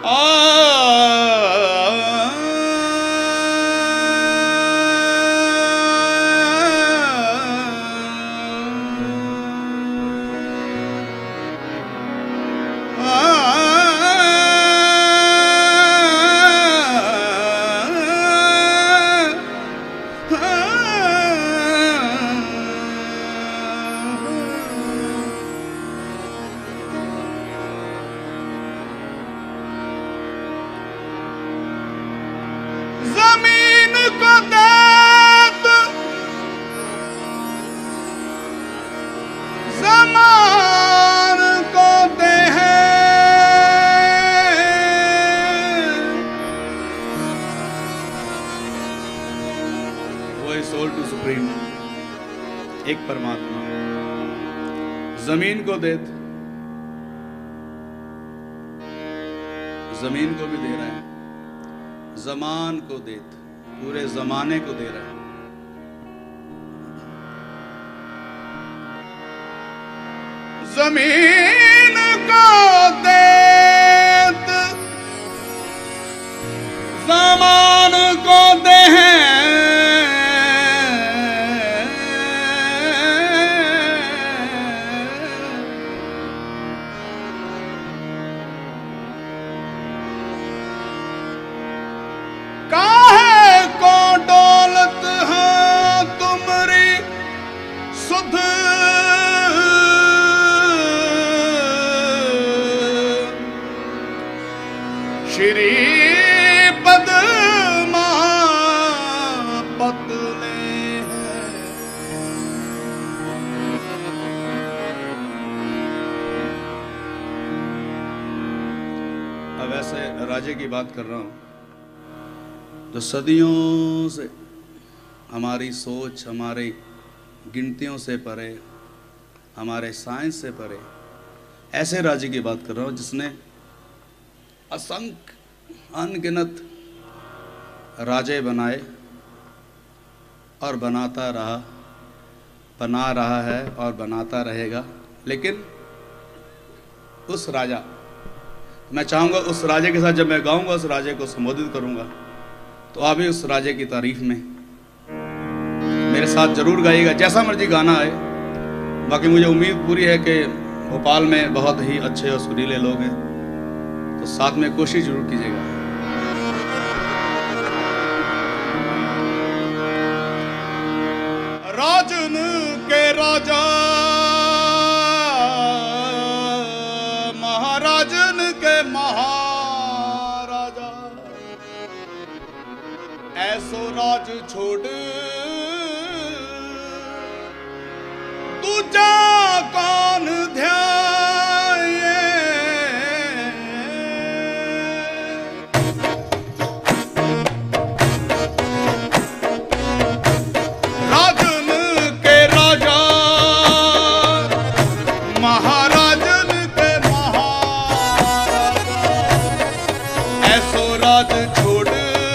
एक परमात्मा जमीन को देत, जमीन को भी दे रहा है, जमान को देत, पूरे जमाने को दे रहा है। जमीन को देत, जमान को दे श्री पद्मा पतले अब ऐसे राजे की बात कर रहा हूं जो सदियों से हमारी सोच, हमारी गिनतियों से परे, हमारे साइंस से परे, ऐसे राजे की बात कर रहा हूं जिसने असंख्य अनगिनत राजे बनाए और बनाता रहा, बना रहा है और बनाता रहेगा। लेकिन उस राजा, मैं चाहूँगा उस राजे के साथ जब मैं गाऊंगा, उस राजे को संबोधित करूंगा, तो आप भी उस राजे की तारीफ में मेरे साथ जरूर गाइएगा, जैसा मर्जी गाना है। बाकी मुझे उम्मीद पूरी है कि भोपाल में बहुत ही अच्छे और सुरीले लोग हैं, तो साथ में कोशिश जरूर कीजिएगा। राजन के राजा, महाराजन के महाराजा, ऐसो राज छोड़ तुझा कौन ध्याये, राजन के राजा, महाराजन के महाराजा, ऐसो राज छोड़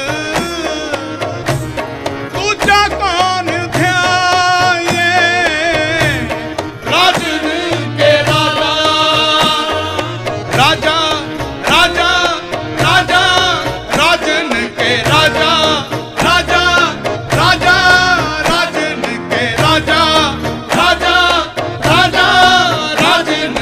तुझा कौन ध्याये, राजन के राजा, राजा राजा राजा, राजन के राजा, राजा राजा राजन के राजा, राजा राजा राजन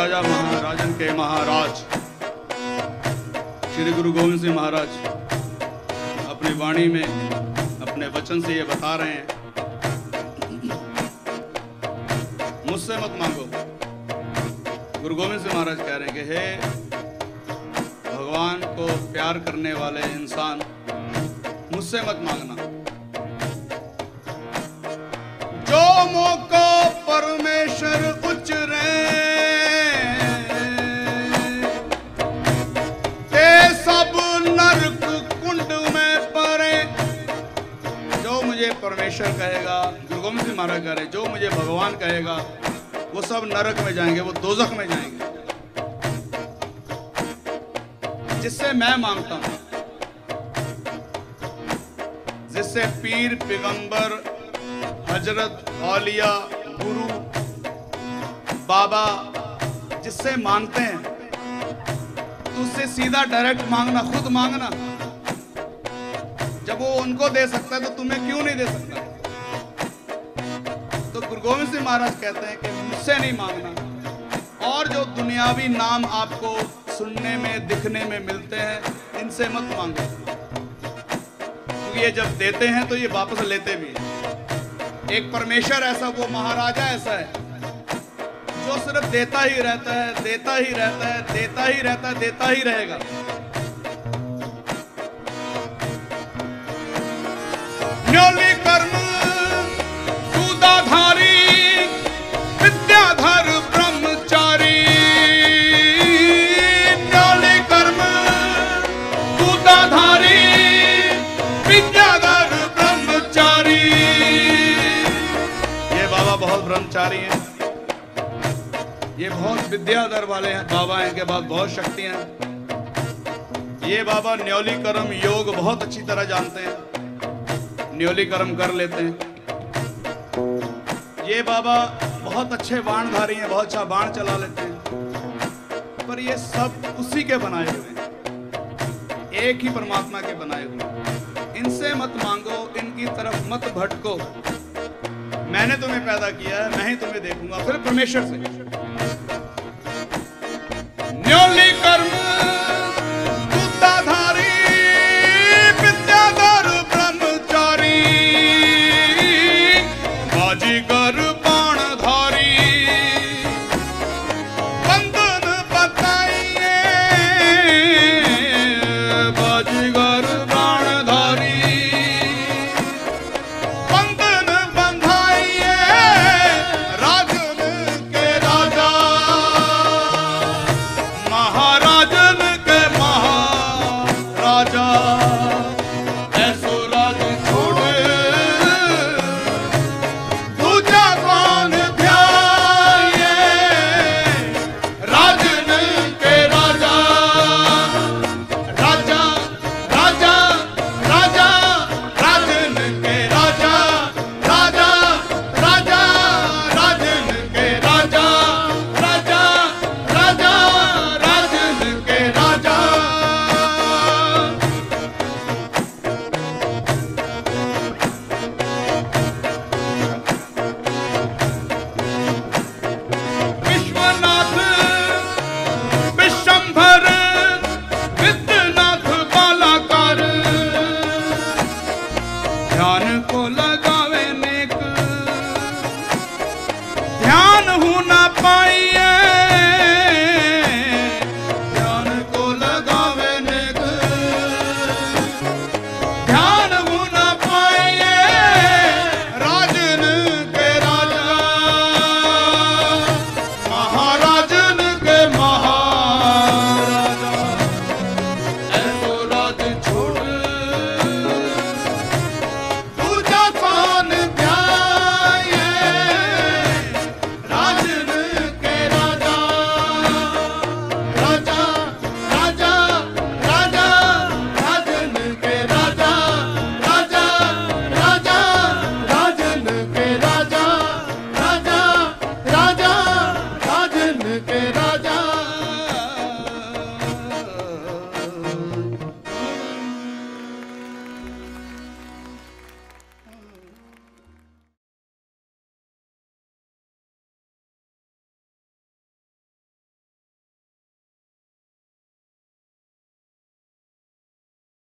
राजा महाराजन के महाराज श्री गुरु गोविंद सिंह महाराज अपनी वाणी में अपने वचन से ये बता रहे हैं, मुझसे मत मांगो। गुरु गोविंद सिंह महाराज कह रहे हैं कि हे भगवान को प्यार करने वाले इंसान, मुझसे मत मांगना। जो मौका परमेश्वर उचरे ते सब नरक कुंड में पड़े। जो मुझे परमेश्वर कहेगा, गुरु गोविंद सिंह महाराज कह रहे, जो मुझे भगवान कहेगा वो सब नरक में जाएंगे, वो दोजख में जाएंगे। जिससे मैं मांगता हूं, जिससे पीर पैगंबर हजरत औलिया गुरु बाबा जिससे मांगते हैं, तो उससे सीधा डायरेक्ट मांगना, खुद मांगना। जब वो उनको दे सकता है तो तुम्हें क्यों नहीं दे सकता? तो गुरु गोविंद सिंह महाराज कहते हैं कि मुझसे नहीं मांगना, और जो दुनियावी नाम आपको सुनने में दिखने में मिलते हैं, इनसे मत मांगो, क्योंकि ये जब देते हैं तो ये वापस लेते भी हैं। एक परमेश्वर ऐसा, वो महाराजा ऐसा है जो सिर्फ देता ही रहता है, देता ही रहता है, देता ही रहता है, देता ही रहेगा। न्योली कर्म सूदाधारी विद्याधर ब्रह्मचारी। न्योली कर्म सूदाधारी विद्याधर ब्रह्मचारी। ये बाबा बहुत ब्रह्मचारी हैं, ये बहुत विद्याधर वाले हैं बाबा हैं, के बाद बहुत शक्तियां हैं। ये बाबा न्योली कर्म योग बहुत अच्छी तरह जानते हैं, न्योली कर्म कर लेते हैं। ये बाबा बहुत अच्छे बाणधारी हैं, बहुत अच्छा बाण चला लेते हैं। पर ये सब उसी के बनाए हुए हैं, एक ही परमात्मा के बनाए हुए। इनसे मत मांगो, इनकी तरफ मत भटको। मैंने तुम्हें पैदा किया है, मैं ही तुम्हें देखूंगा। फिर परमेश्वर से न्योली